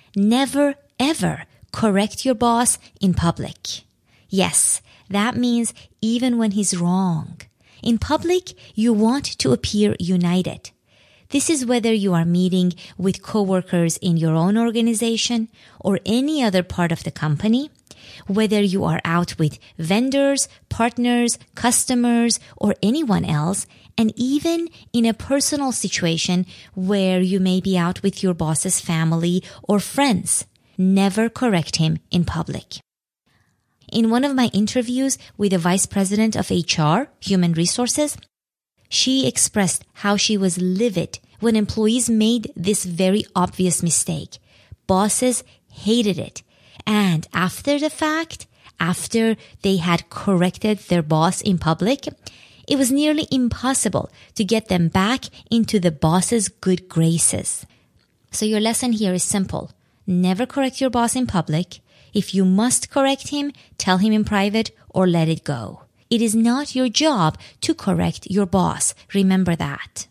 Never, ever correct your boss in public. Yes, that means even when he's wrong. In public, you want to appear united. This is whether you are meeting with coworkers in your own organization or any other part of the company, whether you are out with vendors, partners, customers, or anyone else, and even in a personal situation where you may be out with your boss's family or friends. Never correct him in public. In one of my interviews with the vice president of HR, Human Resources, she expressed how she was livid when employees made this very obvious mistake. Bosses hated it. And after the fact, after they had corrected their boss in public, it was nearly impossible to get them back into the boss's good graces. So your lesson here is simple. Never correct your boss in public. If you must correct him, tell him in private or let it go. It is not your job to correct your boss. Remember that.